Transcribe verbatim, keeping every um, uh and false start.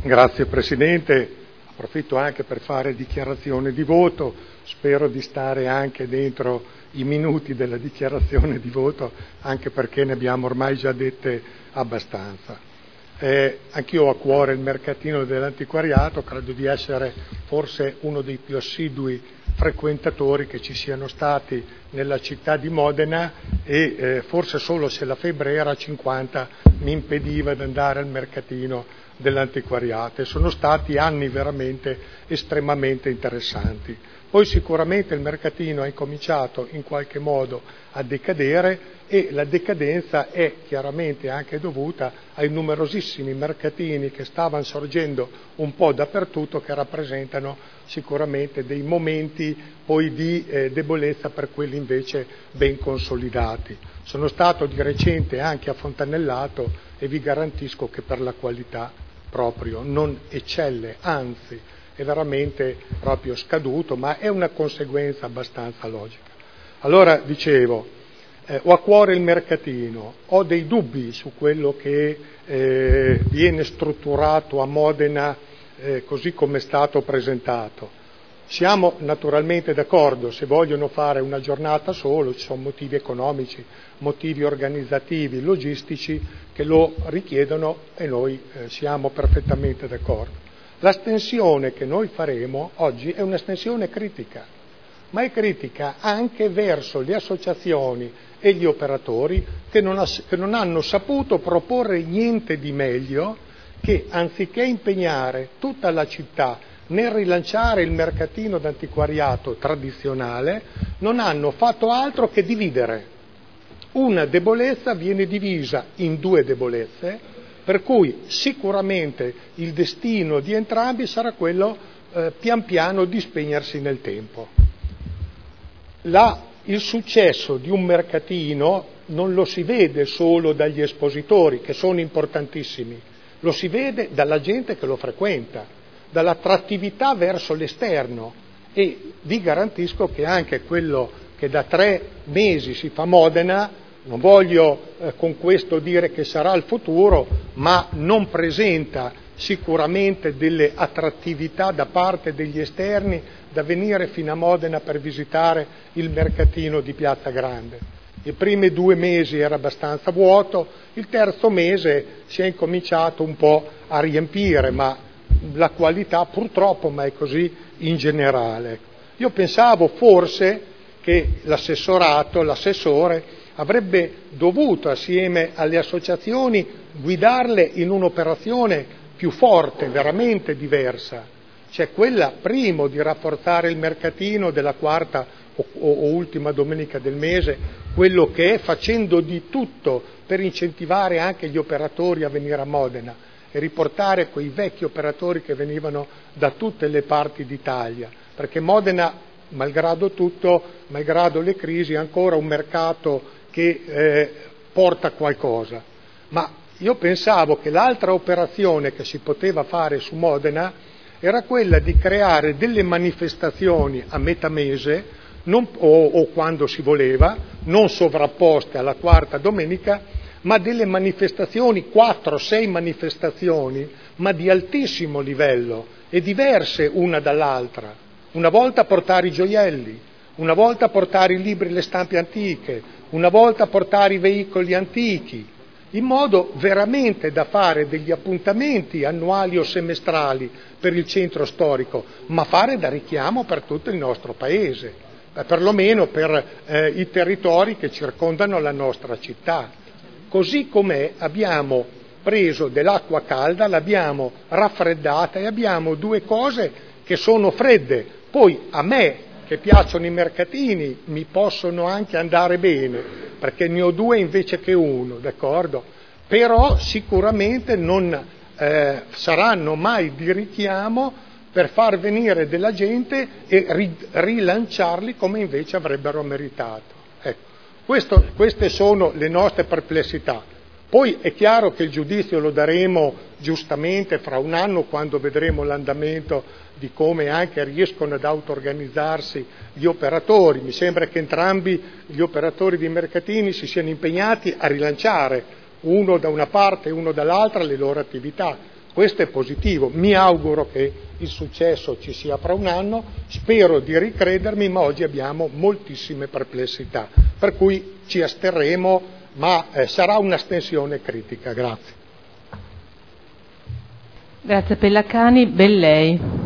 Grazie Presidente, approfitto anche per fare dichiarazione di voto, spero di stare anche dentro i minuti della dichiarazione di voto, anche perché ne abbiamo ormai già dette abbastanza. Eh, anch'io ho a cuore il mercatino dell'antiquariato, credo di essere forse uno dei più assidui frequentatori che ci siano stati nella città di Modena e eh, forse solo se la febbre era a cinquanta mi impediva di andare al mercatino dell'antiquariato, e sono stati anni veramente estremamente interessanti. Poi sicuramente il mercatino ha incominciato in qualche modo a decadere e la decadenza è chiaramente anche dovuta ai numerosissimi mercatini che stavano sorgendo un po' dappertutto, che rappresentano sicuramente dei momenti poi di eh, debolezza per quelli invece ben consolidati. Sono stato di recente anche a Fontanellato e vi garantisco che per la qualità proprio non eccelle, anzi è veramente proprio scaduto, ma è una conseguenza abbastanza logica. Allora dicevo, eh, ho a cuore il mercatino, ho dei dubbi su quello che eh, viene strutturato a Modena eh, così come è stato presentato. Siamo naturalmente d'accordo, se vogliono fare una giornata solo, ci sono motivi economici, motivi organizzativi, logistici che lo richiedono e noi eh, siamo perfettamente d'accordo. La stensione che noi faremo oggi è una stensione critica, ma è critica anche verso le associazioni e gli operatori che non, ha, che non hanno saputo proporre niente di meglio che, anziché impegnare tutta la città nel rilanciare il mercatino d'antiquariato tradizionale, non hanno fatto altro che dividere. Una debolezza viene divisa in due debolezze, per cui sicuramente il destino di entrambi sarà quello eh, pian piano di spegnersi nel tempo. La, il successo di un mercatino non lo si vede solo dagli espositori, che sono importantissimi, lo si vede dalla gente che lo frequenta, dall'attrattività verso l'esterno, e vi garantisco che anche quello che da tre mesi si fa Modena, non voglio eh, con questo dire che sarà il futuro, ma non presenta sicuramente delle attrattività da parte degli esterni da venire fino a Modena per visitare il mercatino di Piazza Grande. I primi due mesi era abbastanza vuoto, il terzo mese si è incominciato un po' a riempire, ma la qualità purtroppo, ma è così in generale. Io pensavo forse che l'assessorato, l'assessore, avrebbe dovuto assieme alle associazioni guidarle in un'operazione più forte, veramente diversa, cioè quella primo di rafforzare il mercatino della quarta o, o, o ultima domenica del mese, quello che è, facendo di tutto per incentivare anche gli operatori a venire a Modena e riportare quei vecchi operatori che venivano da tutte le parti d'Italia, perché Modena, malgrado tutto, malgrado le crisi, è ancora un mercato che eh, porta qualcosa. Ma io pensavo che l'altra operazione che si poteva fare su Modena era quella di creare delle manifestazioni a metà mese, non, o, o quando si voleva, non sovrapposte alla quarta domenica, ma delle manifestazioni, quattro, sei manifestazioni, ma di altissimo livello e diverse una dall'altra. Una volta portare i gioielli, una volta portare i libri e le stampe antiche, una volta portare i veicoli antichi, in modo veramente da fare degli appuntamenti annuali o semestrali per il centro storico, ma fare da richiamo per tutto il nostro paese, perlomeno per eh, i territori che circondano la nostra città. Così com'è abbiamo preso dell'acqua calda, l'abbiamo raffreddata e abbiamo due cose che sono fredde. Poi a me, che piacciono i mercatini, mi possono anche andare bene, perché ne ho due invece che uno, d'accordo? Però sicuramente non eh, saranno mai di richiamo per far venire della gente e ri- rilanciarli come invece avrebbero meritato. Ecco, questo, queste sono le nostre perplessità. Poi è chiaro che il giudizio lo daremo giustamente fra un anno, quando vedremo l'andamento di come anche riescono ad auto-organizzarsi gli operatori. Mi sembra che entrambi gli operatori di mercatini si siano impegnati a rilanciare, uno da una parte e uno dall'altra, le loro attività. Questo è positivo, mi auguro che il successo ci sia fra un anno, spero di ricredermi, ma oggi abbiamo moltissime perplessità, per cui ci asterremo, ma eh, sarà un'astensione critica. Grazie. Grazie Pellacani, Bellei.